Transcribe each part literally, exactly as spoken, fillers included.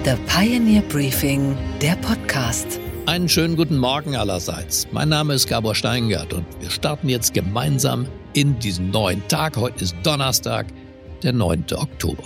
The Pioneer Briefing, der Podcast. Einen schönen guten Morgen allerseits. Mein Name ist Gabor Steingart und wir starten jetzt gemeinsam in diesen neuen Tag. Heute ist Donnerstag, der neunte Oktober.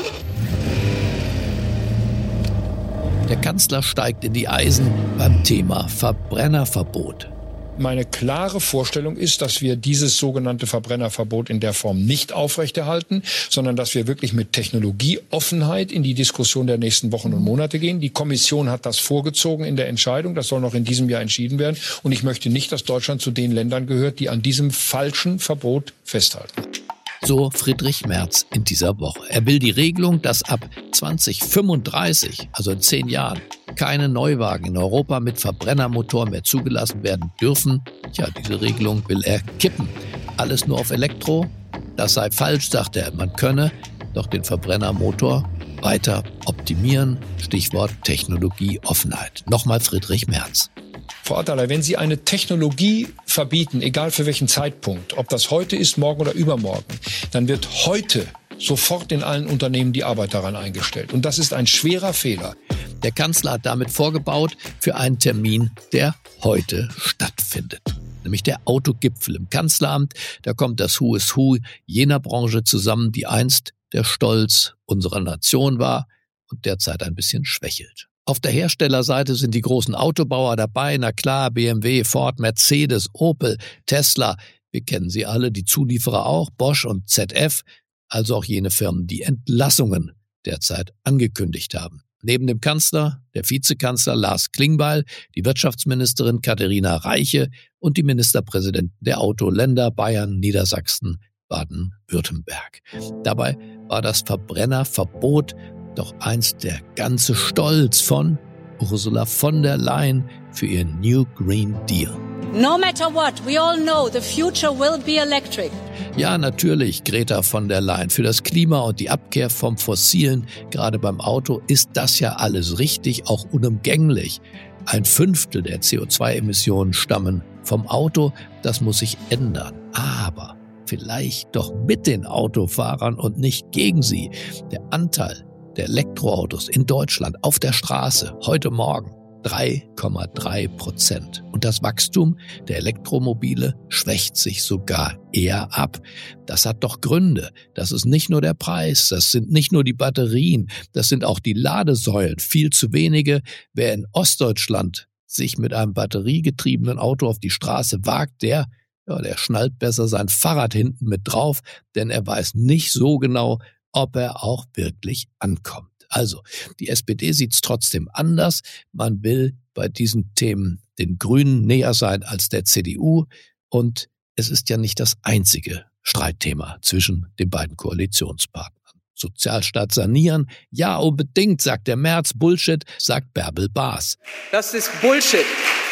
Der Kanzler steigt in die Eisen beim Thema Verbrennerverbot. Meine klare Vorstellung ist, dass wir dieses sogenannte Verbrennerverbot in der Form nicht aufrechterhalten, sondern dass wir wirklich mit Technologieoffenheit in die Diskussion der nächsten Wochen und Monate gehen. Die Kommission hat das vorgezogen in der Entscheidung. Das soll noch in diesem Jahr entschieden werden. Und ich möchte nicht, dass Deutschland zu den Ländern gehört, die an diesem falschen Verbot festhalten. So Friedrich Merz in dieser Woche. Er will die Regelung, dass ab zwanzig fünfunddreißig, also in zehn Jahren, keine Neuwagen in Europa mit Verbrennermotor mehr zugelassen werden dürfen. Tja, diese Regelung will er kippen. Alles nur auf Elektro? Das sei falsch, sagt er. Man könne doch den Verbrennermotor weiter optimieren. Stichwort Technologieoffenheit. Nochmal Friedrich Merz. Frau Attaler, wenn Sie eine Technologie verbieten, egal für welchen Zeitpunkt, ob das heute ist, morgen oder übermorgen, dann wird heute sofort in allen Unternehmen die Arbeit daran eingestellt. Und das ist ein schwerer Fehler. Der Kanzler hat damit vorgebaut für einen Termin, der heute stattfindet. Nämlich der Autogipfel im Kanzleramt. Da kommt das Who is Who jener Branche zusammen, die einst der Stolz unserer Nation war und derzeit ein bisschen schwächelt. Auf der Herstellerseite sind die großen Autobauer dabei, na klar, B M W, Ford, Mercedes, Opel, Tesla, wir kennen sie alle, die Zulieferer auch, Bosch und Z F, also auch jene Firmen, die Entlassungen derzeit angekündigt haben. Neben dem Kanzler, der Vizekanzler Lars Klingbeil, die Wirtschaftsministerin Katharina Reiche und die Ministerpräsidenten der Autoländer Bayern, Niedersachsen, Baden-Württemberg. Dabei war das Verbrennerverbot doch einst der ganze Stolz von Ursula von der Leyen für ihren New Green Deal. No matter what, we all know the future will be electric. Ja, natürlich, Greta von der Leyen. Für das Klima und die Abkehr vom Fossilen, gerade beim Auto, ist das ja alles richtig, auch unumgänglich. Ein Fünftel der C O zwei Emissionen stammen vom Auto. Das muss sich ändern. Aber vielleicht doch mit den Autofahrern und nicht gegen sie. Der Anteil der Elektroautos in Deutschland auf der Straße heute Morgen drei Komma drei Prozent. Und das Wachstum der Elektromobile schwächt sich sogar eher ab. Das hat doch Gründe. Das ist nicht nur der Preis, das sind nicht nur die Batterien, das sind auch die Ladesäulen. Viel zu wenige. Wer in Ostdeutschland sich mit einem batteriegetriebenen Auto auf die Straße wagt, der, ja, der schnallt besser sein Fahrrad hinten mit drauf, denn er weiß nicht so genau, ob er auch wirklich ankommt. Also, die S P D sieht's trotzdem anders. Man will bei diesen Themen den Grünen näher sein als der C D U. Und es ist ja nicht das einzige Streitthema zwischen den beiden Koalitionspartnern. Sozialstaat sanieren? Ja, unbedingt, sagt der Merz. Bullshit, sagt Bärbel Baas. Das ist Bullshit.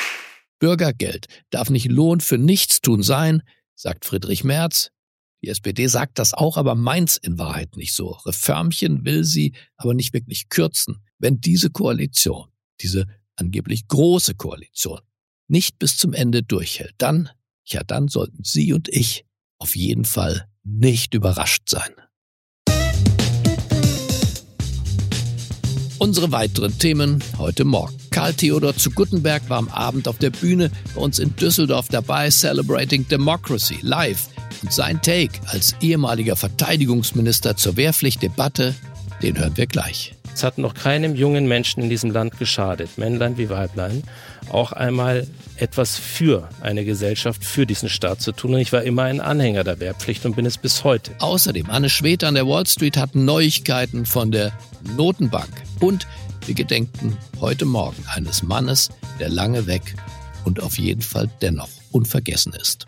Bürgergeld darf nicht Lohn für Nichtstun sein, sagt Friedrich Merz. Die S P D sagt das auch, aber meint's in Wahrheit nicht so. Reformchen will sie aber nicht wirklich kürzen. Wenn diese Koalition, diese angeblich große Koalition, nicht bis zum Ende durchhält, dann, ja dann sollten Sie und ich auf jeden Fall nicht überrascht sein. Unsere weiteren Themen heute Morgen. Karl Theodor zu Guttenberg war am Abend auf der Bühne bei uns in Düsseldorf dabei, Celebrating Democracy live. Und sein Take als ehemaliger Verteidigungsminister zur Wehrpflichtdebatte, den hören wir gleich. Es hat noch keinem jungen Menschen in diesem Land geschadet, Männlein wie Weiblein, auch einmal etwas für eine Gesellschaft, für diesen Staat zu tun. Und ich war immer ein Anhänger der Wehrpflicht und bin es bis heute. Außerdem, Anne Schwede an der Wall Street hat Neuigkeiten von der Notenbank. Und wir gedenken heute Morgen eines Mannes, der lange weg und auf jeden Fall dennoch unvergessen ist.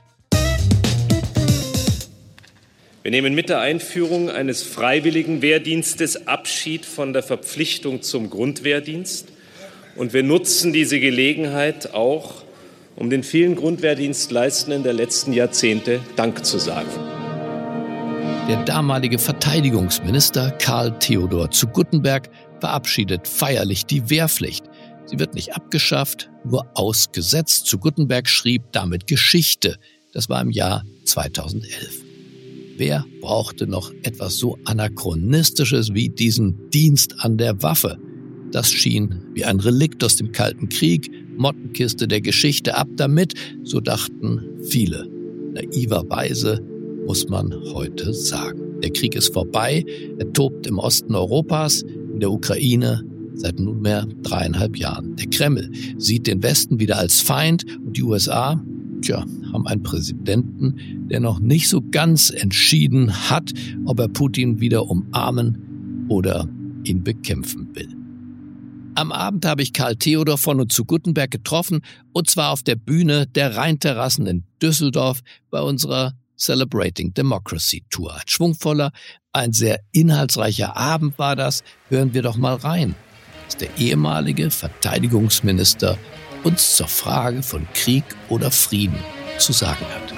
Wir nehmen mit der Einführung eines freiwilligen Wehrdienstes Abschied von der Verpflichtung zum Grundwehrdienst. Und wir nutzen diese Gelegenheit auch, um den vielen Grundwehrdienstleistenden der letzten Jahrzehnte Dank zu sagen. Der damalige Verteidigungsminister Karl Theodor zu Guttenberg verabschiedet feierlich die Wehrpflicht. Sie wird nicht abgeschafft, nur ausgesetzt. Zu Guttenberg schrieb damit Geschichte. Das war im Jahr zweitausendelf. Wer brauchte noch etwas so Anachronistisches wie diesen Dienst an der Waffe? Das schien wie ein Relikt aus dem Kalten Krieg, Mottenkiste der Geschichte, ab damit, so dachten viele. Naiverweise muss man heute sagen. Der Krieg ist vorbei, er tobt im Osten Europas, in der Ukraine seit nunmehr dreieinhalb Jahren. Der Kreml sieht den Westen wieder als Feind und die U S A, tja, haben einen Präsidenten, der noch nicht so ganz entschieden hat, ob er Putin wieder umarmen oder ihn bekämpfen will. Am Abend habe ich Karl Theodor von und zu Guttenberg getroffen, und zwar auf der Bühne der Rheinterrassen in Düsseldorf bei unserer Celebrating Democracy Tour. Ein schwungvoller, ein sehr inhaltsreicher Abend war das. Hören wir doch mal rein, was der ehemalige Verteidigungsminister uns zur Frage von Krieg oder Frieden zu sagen hat.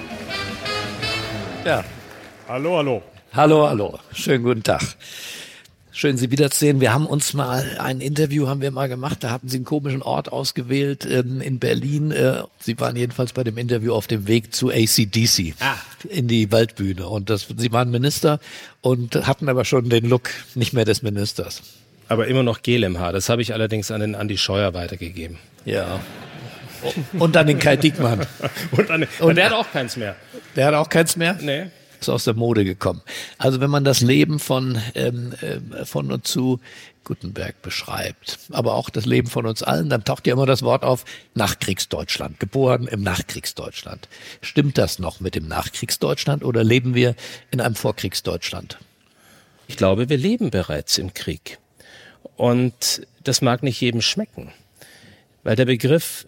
Ja. Hallo, hallo. Hallo, hallo. Schönen guten Tag. Schön, Sie wiederzusehen. Wir haben uns mal, ein Interview haben wir mal gemacht, da hatten Sie einen komischen Ort ausgewählt ähm, in Berlin. Äh, Sie waren jedenfalls bei dem Interview auf dem Weg zu A C D C, ah. in die Waldbühne. Und das, Sie waren Minister und hatten aber schon den Look nicht mehr des Ministers. Aber immer noch Gel im Haar. Das habe ich allerdings an den Andi Scheuer weitergegeben. Ja. Und an den Kai Diekmann. und an den, und der hat auch keins mehr. Der hat auch keins mehr? Nee. Ist aus der Mode gekommen. Also wenn man das Leben von, ähm, äh, von und zu Guttenberg beschreibt, aber auch das Leben von uns allen, dann taucht ja immer das Wort auf Nachkriegsdeutschland, geboren im Nachkriegsdeutschland. Stimmt das noch mit dem Nachkriegsdeutschland oder leben wir in einem Vorkriegsdeutschland? Ich glaube, wir leben bereits im Krieg. Und das mag nicht jedem schmecken, weil der Begriff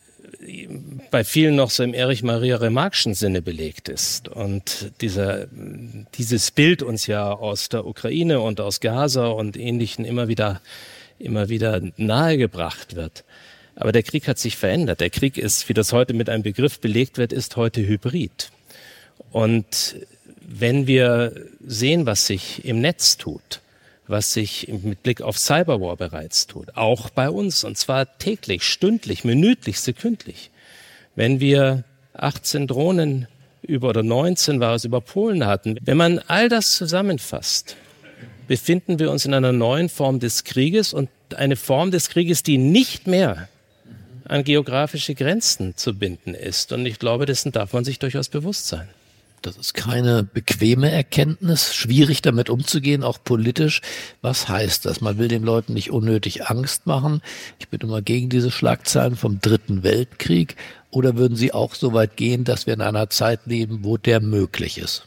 bei vielen noch so im Erich Maria Remarque'schen Sinne belegt ist. Und dieser, dieses Bild uns ja aus der Ukraine und aus Gaza und Ähnlichen immer wieder, immer wieder nahegebracht wird. Aber der Krieg hat sich verändert. Der Krieg ist, wie das heute mit einem Begriff belegt wird, ist heute hybrid. Und wenn wir sehen, was sich im Netz tut, was sich mit Blick auf Cyberwar bereits tut, auch bei uns, und zwar täglich, stündlich, minütlich, sekündlich. Wenn wir achtzehn Drohnen über, oder neunzehn war es, über Polen hatten, wenn man all das zusammenfasst, befinden wir uns in einer neuen Form des Krieges und eine Form des Krieges, die nicht mehr an geografische Grenzen zu binden ist. Und ich glaube, dessen darf man sich durchaus bewusst sein. Das ist keine bequeme Erkenntnis, schwierig damit umzugehen, auch politisch. Was heißt das? Man will den Leuten nicht unnötig Angst machen. Ich bin immer gegen diese Schlagzeilen vom Dritten Weltkrieg. Oder würden Sie auch so weit gehen, dass wir in einer Zeit leben, wo der möglich ist?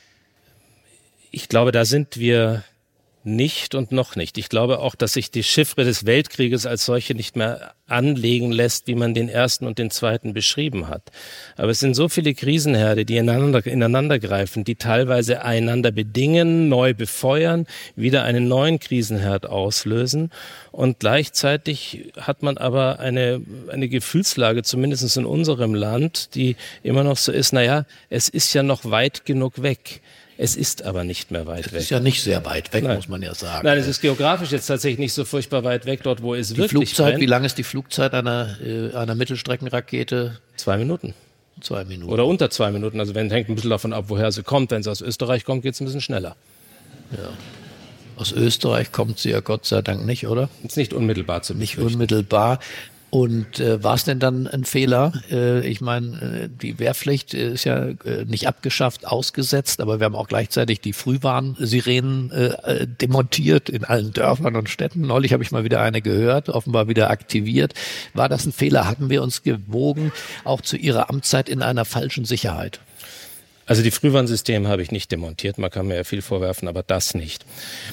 Ich glaube, da sind wir nicht und noch nicht. Ich glaube auch, dass sich die Chiffre des Weltkrieges als solche nicht mehr anlegen lässt, wie man den ersten und den zweiten beschrieben hat. Aber es sind so viele Krisenherde, die ineinander, ineinander greifen, die teilweise einander bedingen, neu befeuern, wieder einen neuen Krisenherd auslösen. Und gleichzeitig hat man aber eine, eine Gefühlslage, zumindest in unserem Land, die immer noch so ist, naja, es ist ja noch weit genug weg. Es ist aber nicht mehr weit weg. Es ist ja nicht sehr weit weg, Nein. muss man ja sagen. Nein, es ist geografisch jetzt tatsächlich nicht so furchtbar weit weg, dort wo es die wirklich Flugzeit, brennt. Wie lang ist die Flugzeit einer, äh, einer Mittelstreckenrakete? Zwei Minuten. Zwei Minuten. Oder unter zwei Minuten. Also wenn hängt ein bisschen davon ab, woher sie kommt. Wenn sie aus Österreich kommt, geht es ein bisschen schneller. Ja. Aus Österreich kommt sie ja Gott sei Dank nicht, oder? Ist nicht unmittelbar zu Nicht befürchten. unmittelbar. Und äh, war es denn dann ein Fehler? Äh, ich meine, äh, die Wehrpflicht ist ja äh, nicht abgeschafft, ausgesetzt, aber wir haben auch gleichzeitig die Frühwarnsirenen äh, demontiert in allen Dörfern und Städten. Neulich habe ich mal wieder eine gehört, offenbar wieder aktiviert. War das ein Fehler? Hatten wir uns gewogen, auch zu Ihrer Amtszeit in einer falschen Sicherheit? Also die Frühwarnsysteme habe ich nicht demontiert. Man kann mir ja viel vorwerfen, aber das nicht.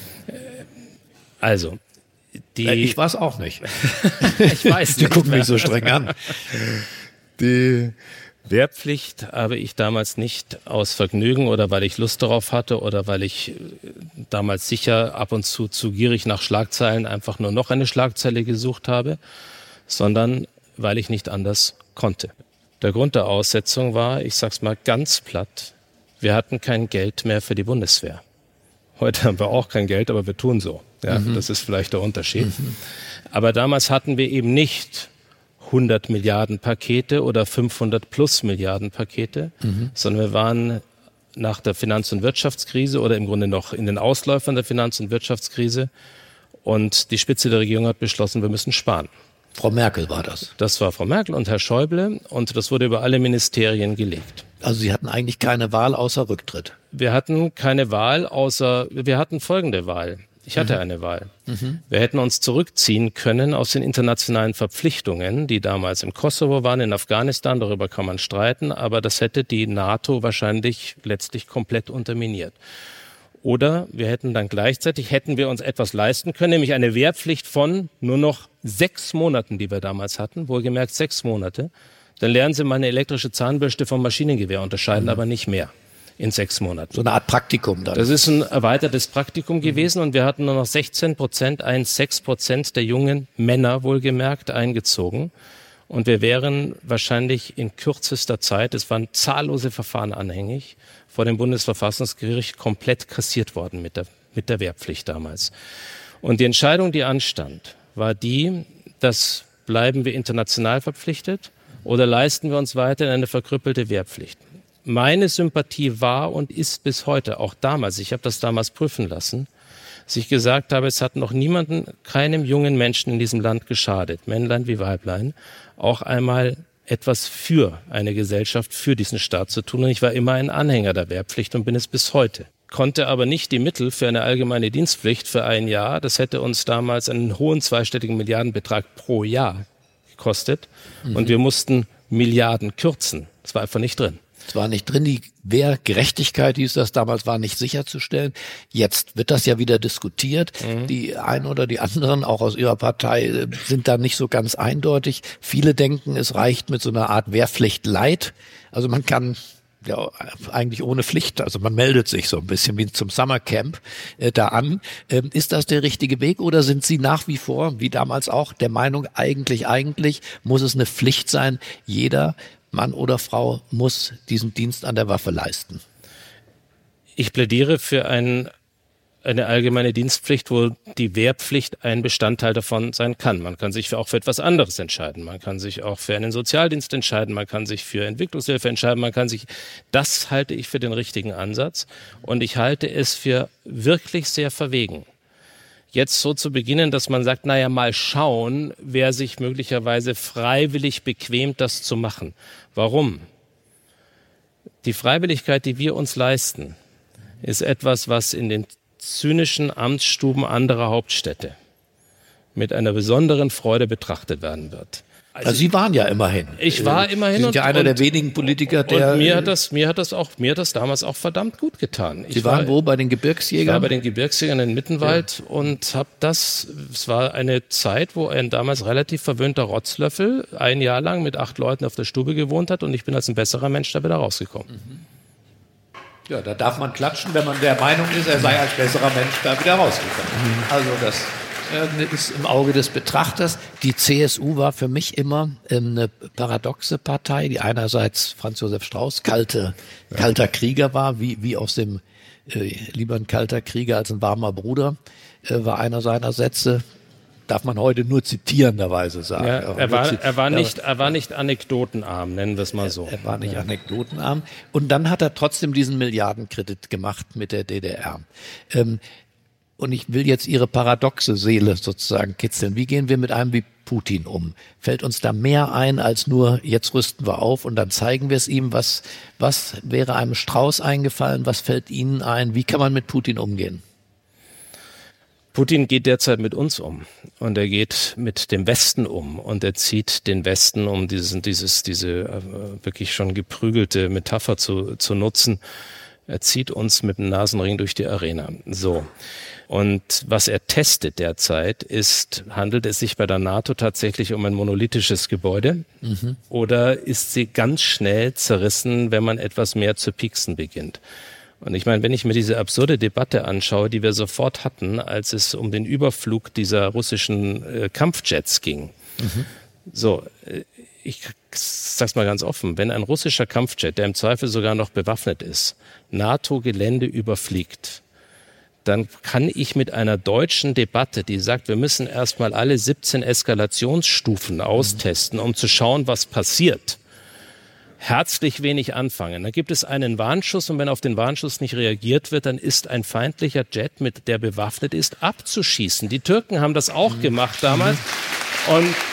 Also... Die ich weiß auch nicht. Ich weiß Die nicht gucken mehr. mich so streng an. Die Wehrpflicht habe ich damals nicht aus Vergnügen oder weil ich Lust darauf hatte oder weil ich damals sicher ab und zu zu gierig nach Schlagzeilen einfach nur noch eine Schlagzeile gesucht habe, sondern weil ich nicht anders konnte. Der Grund der Aussetzung war, ich sag's mal ganz platt, wir hatten kein Geld mehr für die Bundeswehr. Heute haben wir auch kein Geld, aber wir tun so. Ja, mhm. Das ist vielleicht der Unterschied. Mhm. Aber damals hatten wir eben nicht hundert Milliarden Pakete oder fünfhundert plus Milliarden Pakete, mhm. sondern wir waren nach der Finanz- und Wirtschaftskrise oder im Grunde noch in den Ausläufern der Finanz- und Wirtschaftskrise Und die Spitze der Regierung hat beschlossen, wir müssen sparen. Frau Merkel war das. Das war Frau Merkel und Herr Schäuble und das wurde über alle Ministerien gelegt. Also Sie hatten eigentlich keine Wahl außer Rücktritt. Wir hatten keine Wahl außer, wir hatten folgende Wahl. Ich hatte mhm. eine Wahl. Mhm. Wir hätten uns zurückziehen können aus den internationalen Verpflichtungen, die damals im Kosovo waren, in Afghanistan, darüber kann man streiten, aber das hätte die NATO wahrscheinlich letztlich komplett unterminiert. Oder wir hätten dann gleichzeitig, hätten wir uns etwas leisten können, nämlich eine Wehrpflicht von nur noch sechs Monaten, die wir damals hatten, wohlgemerkt sechs Monate. Dann lernen Sie mal eine elektrische Zahnbürste vom Maschinengewehr unterscheiden, mhm. aber nicht mehr in sechs Monaten. So eine Art Praktikum dann. Das ist ein erweitertes Praktikum mhm. gewesen und wir hatten nur noch sechzehn Prozent, sechs Prozent der jungen Männer wohlgemerkt eingezogen. Und wir wären wahrscheinlich in kürzester Zeit, es waren zahllose Verfahren anhängig, vor dem Bundesverfassungsgericht komplett kassiert worden mit der, mit der Wehrpflicht damals. Und die Entscheidung, die anstand, war die, dass bleiben wir international verpflichtet oder leisten wir uns weiter eine verkrüppelte Wehrpflicht. Meine Sympathie war und ist bis heute, auch damals, ich habe das damals prüfen lassen, dass ich gesagt habe, es hat noch niemanden, keinem jungen Menschen in diesem Land geschadet, Männlein wie Weiblein, auch einmal etwas für eine Gesellschaft, für diesen Staat zu tun. Und ich war immer ein Anhänger der Wehrpflicht und bin es bis heute. Konnte aber nicht die Mittel für eine allgemeine Dienstpflicht für ein Jahr, das hätte uns damals einen hohen zweistelligen Milliardenbetrag pro Jahr gekostet. Mhm. Und wir mussten Milliarden kürzen. Das war einfach nicht drin. Es war nicht drin, die Wehrgerechtigkeit hieß das damals, war nicht sicherzustellen. Jetzt wird das ja wieder diskutiert. Mhm. Die einen oder die anderen, auch aus ihrer Partei, sind da nicht so ganz eindeutig. Viele denken, es reicht mit so einer Art Wehrpflicht light. Also man kann ja eigentlich ohne Pflicht, also man meldet sich so ein bisschen wie zum Summercamp äh, da an. Ähm, ist das der richtige Weg oder sind Sie nach wie vor, wie damals auch, der Meinung, eigentlich, eigentlich muss es eine Pflicht sein, jeder Mann oder Frau muss diesen Dienst an der Waffe leisten? Ich plädiere für ein, eine allgemeine Dienstpflicht, wo die Wehrpflicht ein Bestandteil davon sein kann. Man kann sich für auch für etwas anderes entscheiden. Man kann sich auch für einen Sozialdienst entscheiden. Man kann sich für Entwicklungshilfe entscheiden. Man kann sich, das halte ich für den richtigen Ansatz. Und ich halte es für wirklich sehr verwegen, jetzt so zu beginnen, dass man sagt, naja, mal schauen, wer sich möglicherweise freiwillig bequemt, das zu machen. Warum? Die Freiwilligkeit, die wir uns leisten, ist etwas, was in den zynischen Amtsstuben anderer Hauptstädte mit einer besonderen Freude betrachtet werden wird. Also, also Sie waren ja immerhin. Ich war immerhin. Sie sind ja einer und, der wenigen Politiker, der... Und mir hat das, mir hat das auch, mir hat das damals auch verdammt gut getan. Sie ich waren war, wo, bei den Gebirgsjägern? Ich war bei den Gebirgsjägern in Mittenwald ja. und habe das, es war eine Zeit, wo ein damals relativ verwöhnter Rotzlöffel ein Jahr lang mit acht Leuten auf der Stube gewohnt hat und ich bin als ein besserer Mensch da wieder rausgekommen. Mhm. Ja, da darf man klatschen, wenn man der Meinung ist, er sei als besserer Mensch da wieder rausgekommen. Mhm. Also das... ist im Auge des Betrachters. Die C S U war für mich immer eine paradoxe Partei, die einerseits Franz Josef Strauß kalte, ja. kalter Krieger war, wie, wie aus dem äh, lieber ein kalter Krieger als ein warmer Bruder, äh, war einer seiner Sätze. Darf man heute nur zitierenderweise sagen. Ja, er, war, er, war nicht, er war nicht anekdotenarm, nennen wir es mal so. Er, er war nicht ja. anekdotenarm. Und dann hat er trotzdem diesen Milliardenkredit gemacht mit der D D R. Ähm, Und ich will jetzt Ihre paradoxe Seele sozusagen kitzeln. Wie gehen wir mit einem wie Putin um? Fällt uns da mehr ein als nur, jetzt rüsten wir auf und dann zeigen wir es ihm? Was, was wäre einem Strauß eingefallen? Was fällt Ihnen ein? Wie kann man mit Putin umgehen? Putin geht derzeit mit uns um und er geht mit dem Westen um und er zieht den Westen, um diesen, dieses, diese äh, wirklich schon geprügelte Metapher zu, zu nutzen. Er zieht uns mit dem Nasenring durch die Arena. So. Und was er testet derzeit ist, handelt es sich bei der NATO tatsächlich um ein monolithisches Gebäude mhm. oder ist sie ganz schnell zerrissen, wenn man etwas mehr zu pieksen beginnt? Und ich meine, wenn ich mir diese absurde Debatte anschaue, die wir sofort hatten, als es um den Überflug dieser russischen äh, Kampfjets ging. Mhm. So, äh, ich sag's mal ganz offen, wenn ein russischer Kampfjet, der im Zweifel sogar noch bewaffnet ist, NATO-Gelände überfliegt, dann kann ich mit einer deutschen Debatte, die sagt, wir müssen erstmal alle siebzehn Eskalationsstufen austesten, um zu schauen, was passiert, herzlich wenig anfangen. Da gibt es einen Warnschuss und wenn auf den Warnschuss nicht reagiert wird, dann ist ein feindlicher Jet, mit der bewaffnet ist, abzuschießen. Die Türken haben das auch mhm. gemacht damals. Und mhm.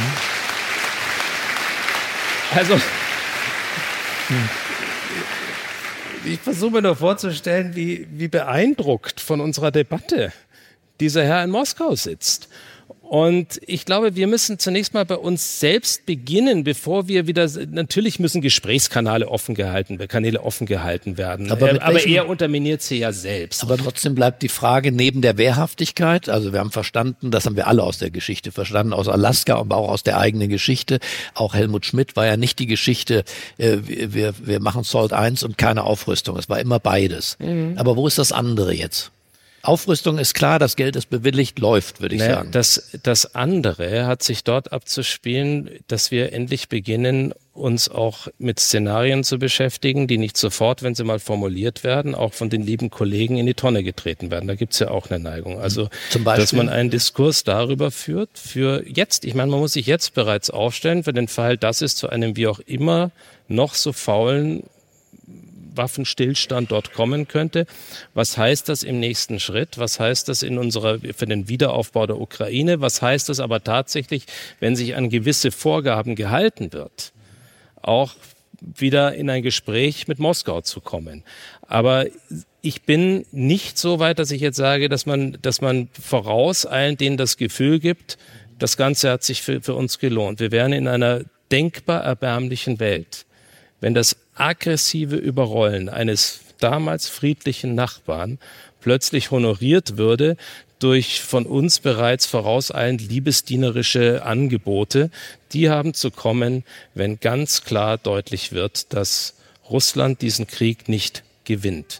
also mhm. ich versuche mir nur vorzustellen, wie, wie beeindruckt von unserer Debatte dieser Herr in Moskau sitzt. Und ich glaube, wir müssen zunächst mal bei uns selbst beginnen, bevor wir wieder, natürlich müssen Gesprächskanäle offen gehalten, Kanäle offen gehalten werden. Aber, äh, aber er unterminiert sie ja selbst. Aber trotzdem bleibt die Frage neben der Wehrhaftigkeit, also wir haben verstanden, das haben wir alle aus der Geschichte verstanden, aus Alaska, aber auch aus der eigenen Geschichte. Auch Helmut Schmidt war ja nicht die Geschichte, äh, wir, wir machen SALT eins und keine Aufrüstung. Es war immer beides. Mhm. Aber wo ist das andere jetzt? Aufrüstung ist klar, das Geld ist bewilligt, läuft, würde ich naja, sagen. Das, das andere hat sich dort abzuspielen, dass wir endlich beginnen, uns auch mit Szenarien zu beschäftigen, die nicht sofort, wenn sie mal formuliert werden, auch von den lieben Kollegen in die Tonne getreten werden. Da gibt's ja auch eine Neigung. Also, Zum Beispiel? Dass man einen Diskurs darüber führt, für jetzt. Ich meine, man muss sich jetzt bereits aufstellen, für den Fall, dass es zu einem wie auch immer noch so faulen Waffenstillstand dort kommen könnte. Was heißt das im nächsten Schritt? Was heißt das in unserer, für den Wiederaufbau der Ukraine? Was heißt das aber tatsächlich, wenn sich an gewisse Vorgaben gehalten wird, auch wieder in ein Gespräch mit Moskau zu kommen? Aber ich bin nicht so weit, dass ich jetzt sage, dass man, dass man vorauseilend denen das Gefühl gibt, das Ganze hat sich für, für uns gelohnt. Wir wären in einer denkbar erbärmlichen Welt, wenn das aggressive Überrollen eines damals friedlichen Nachbarn plötzlich honoriert würde durch von uns bereits vorauseilend liebesdienerische Angebote. Die haben zu kommen, wenn ganz klar deutlich wird, dass Russland diesen Krieg nicht gewinnt.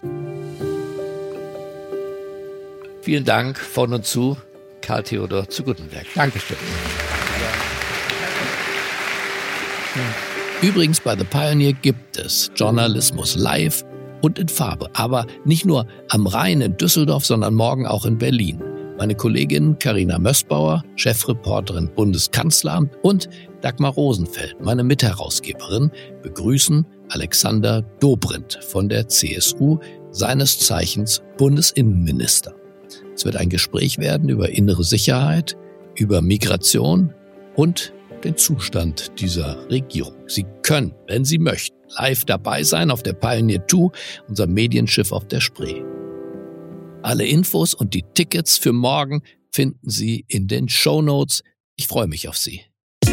Vielen Dank von und zu Karl Theodor zu Guttenberg. Dankeschön. Ja. Übrigens, bei The Pioneer gibt es Journalismus live und in Farbe. Aber nicht nur am Rhein in Düsseldorf, sondern morgen auch in Berlin. Meine Kollegin Carina Mössbauer, Chefreporterin Bundeskanzleramt, und Dagmar Rosenfeld, meine Mitherausgeberin, begrüßen Alexander Dobrindt von der C S U, seines Zeichens Bundesinnenminister. Es wird ein Gespräch werden über innere Sicherheit, über Migration und den Zustand dieser Regierung. Sie können, wenn Sie möchten, live dabei sein auf der Pioneer zwei, unser Medienschiff auf der Spree. Alle Infos und die Tickets für morgen finden Sie in den Shownotes. Ich freue mich auf Sie.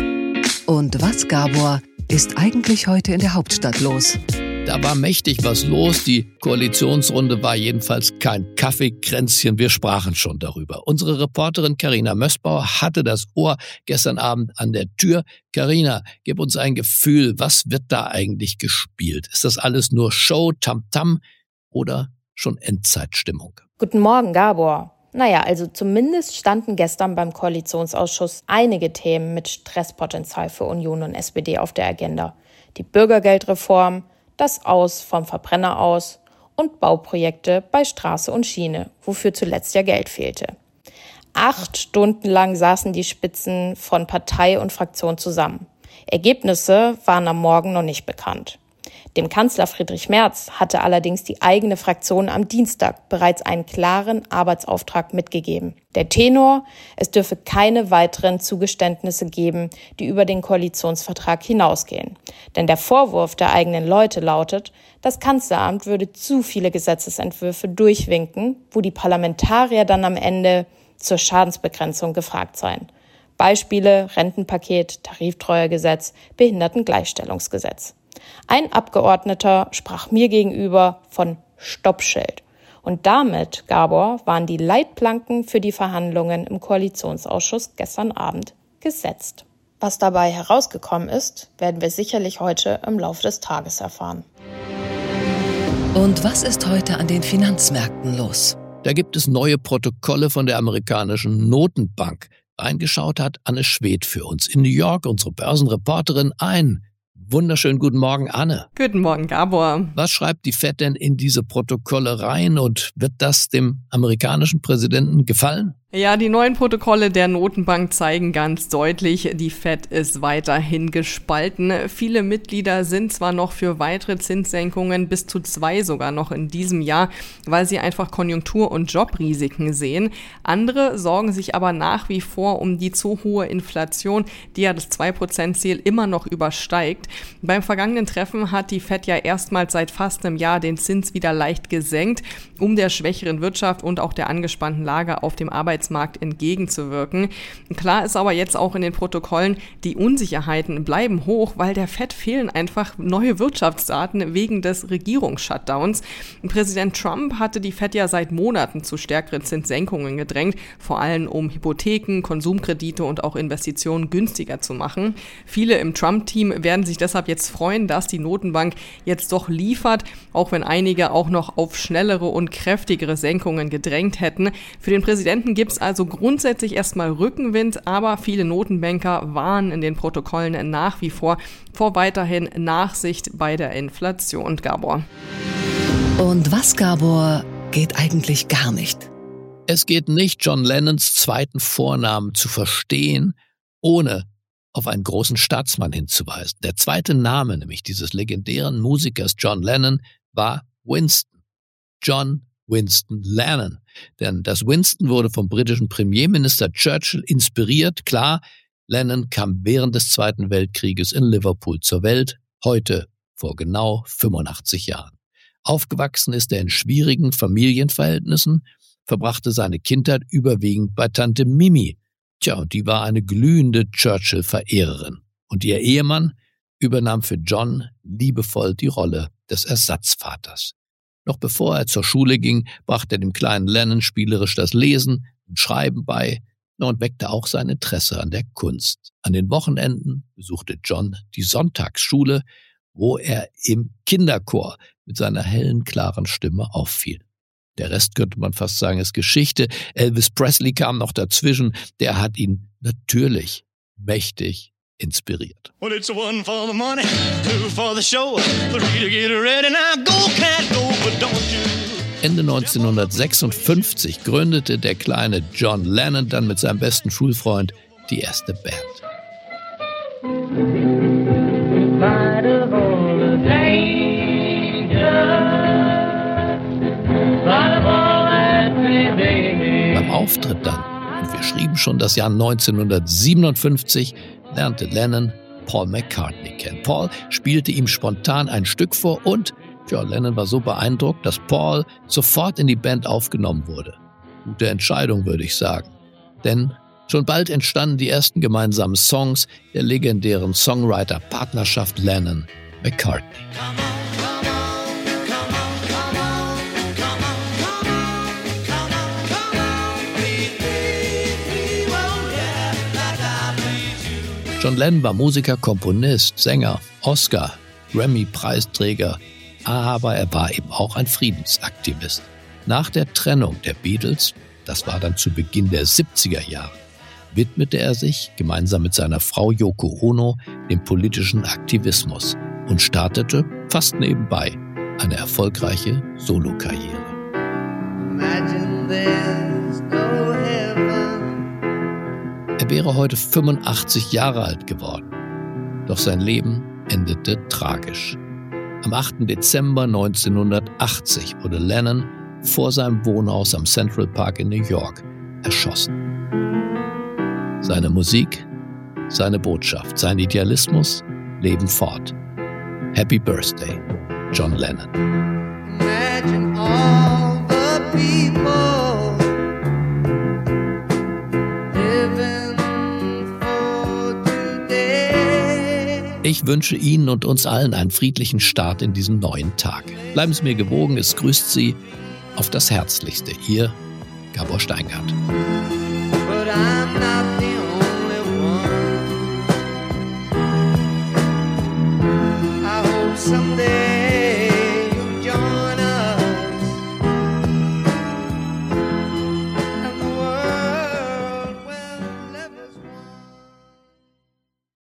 Und was, Gabor, ist eigentlich heute in der Hauptstadt los? Da war mächtig was los. Die Koalitionsrunde war jedenfalls kein Kaffeekränzchen. Wir sprachen schon darüber. Unsere Reporterin Carina Mössbauer hatte das Ohr gestern Abend an der Tür. Carina, gib uns ein Gefühl. Was wird da eigentlich gespielt? Ist das alles nur Show, Tamtam oder schon Endzeitstimmung? Guten Morgen, Gabor. Naja, also zumindest standen gestern beim Koalitionsausschuss einige Themen mit Stresspotenzial für Union und S P D auf der Agenda. Die Bürgergeldreform, das Aus vom Verbrenner aus und Bauprojekte bei Straße und Schiene, wofür zuletzt ja Geld fehlte. Acht Stunden lang saßen die Spitzen von Partei und Fraktion zusammen. Ergebnisse waren am Morgen noch nicht bekannt. Dem Kanzler Friedrich Merz hatte allerdings die eigene Fraktion am Dienstag bereits einen klaren Arbeitsauftrag mitgegeben. Der Tenor: Es dürfe keine weiteren Zugeständnisse geben, die über den Koalitionsvertrag hinausgehen. Denn der Vorwurf der eigenen Leute lautet, das Kanzleramt würde zu viele Gesetzesentwürfe durchwinken, wo die Parlamentarier dann am Ende zur Schadensbegrenzung gefragt seien. Beispiele: Rentenpaket, Tariftreuegesetz, Behindertengleichstellungsgesetz. Ein Abgeordneter sprach mir gegenüber von Stoppschild. Und damit, Gabor, waren die Leitplanken für die Verhandlungen im Koalitionsausschuss gestern Abend gesetzt. Was dabei herausgekommen ist, werden wir sicherlich heute im Laufe des Tages erfahren. Und was ist heute an den Finanzmärkten los? Da gibt es neue Protokolle von der amerikanischen Notenbank. Reingeschaut hat Anne Schwedt für uns in New York, unsere Börsenreporterin, ein. Wunderschönen guten Morgen, Anne. Guten Morgen, Gabor. Was schreibt die Fed denn in diese Protokolle rein und wird das dem amerikanischen Präsidenten gefallen? Ja, die neuen Protokolle der Notenbank zeigen ganz deutlich, die Fed ist weiterhin gespalten. Viele Mitglieder sind zwar noch für weitere Zinssenkungen, bis zu zwei sogar noch in diesem Jahr, weil sie einfach Konjunktur- und Jobrisiken sehen. Andere sorgen sich aber nach wie vor um die zu hohe Inflation, die ja das zwei Prozent Ziel immer noch übersteigt. Beim vergangenen Treffen hat die Fed ja erstmals seit fast einem Jahr den Zins wieder leicht gesenkt, um der schwächeren Wirtschaft und auch der angespannten Lage auf dem Arbeitsmarkt Markt entgegenzuwirken. Klar ist aber jetzt auch in den Protokollen, die Unsicherheiten bleiben hoch, weil der Fed fehlen einfach neue Wirtschaftsdaten wegen des Regierungsshutdowns. Präsident Trump hatte die Fed ja seit Monaten zu stärkeren Zinssenkungen gedrängt, vor allem um Hypotheken, Konsumkredite und auch Investitionen günstiger zu machen. Viele im Trump-Team werden sich deshalb jetzt freuen, dass die Notenbank jetzt doch liefert, auch wenn einige auch noch auf schnellere und kräftigere Senkungen gedrängt hätten. Für den Präsidenten gibt es also grundsätzlich erstmal Rückenwind, aber viele Notenbanker warnen in den Protokollen nach wie vor vor weiterhin Nachsicht bei der Inflation. Gabor. Und was, Gabor, geht eigentlich gar nicht? Es geht nicht, John Lennons zweiten Vornamen zu verstehen, ohne auf einen großen Staatsmann hinzuweisen. Der zweite Name, nämlich dieses legendären Musikers John Lennon, war Winston. John Winston Lennon. Denn das Winston wurde vom britischen Premierminister Churchill inspiriert. Klar, Lennon kam während des Zweiten Weltkrieges in Liverpool zur Welt, heute vor genau fünfundachtzig Jahren. Aufgewachsen ist er in schwierigen Familienverhältnissen, verbrachte seine Kindheit überwiegend bei Tante Mimi. Tja, und die war eine glühende Churchill-Verehrerin. Und ihr Ehemann übernahm für John liebevoll die Rolle des Ersatzvaters. Noch bevor er zur Schule ging, brachte er dem kleinen Lennon spielerisch das Lesen und Schreiben bei und weckte auch sein Interesse an der Kunst. An den Wochenenden besuchte John die Sonntagsschule, wo er im Kinderchor mit seiner hellen, klaren Stimme auffiel. Der Rest, könnte man fast sagen, ist Geschichte. Elvis Presley kam noch dazwischen. Der hat ihn natürlich mächtig inspiriert. Well, it's one for the money, two for the show, three to get ready. Now go, cat, go, but don't you. Ende neunzehnhundertsechsundfünfzig gründete der kleine John Lennon dann mit seinem besten Schulfreund die erste Band. Beim Auftritt dann, und wir schrieben schon das Jahr neunzehnhundertsiebenundfünfzig, lernte Lennon Paul McCartney kennen. Paul spielte ihm spontan ein Stück vor und John Lennon war so beeindruckt, dass Paul sofort in die Band aufgenommen wurde. Gute Entscheidung, würde ich sagen. Denn schon bald entstanden die ersten gemeinsamen Songs der legendären Songwriter-Partnerschaft Lennon-McCartney. John Lennon war Musiker, Komponist, Sänger, Oscar, Grammy-Preisträger, aber er war eben auch ein Friedensaktivist. Nach der Trennung der Beatles, das war dann zu Beginn der siebziger Jahre, widmete er sich gemeinsam mit seiner Frau Yoko Ono dem politischen Aktivismus und startete fast nebenbei eine erfolgreiche Solokarriere. Er wäre heute fünfundachtzig Jahre alt geworden, doch sein Leben endete tragisch. Am achten Dezember neunzehnhundertachtzig wurde Lennon vor seinem Wohnhaus am Central Park in New York erschossen. Seine Musik, seine Botschaft, sein Idealismus leben fort. Happy Birthday, John Lennon. Imagine all the people living for today. Ich wünsche Ihnen und uns allen einen friedlichen Start in diesen neuen Tag. Bleiben Sie mir gewogen, es grüßt Sie auf das Herzlichste. Ihr Gabor Steingart.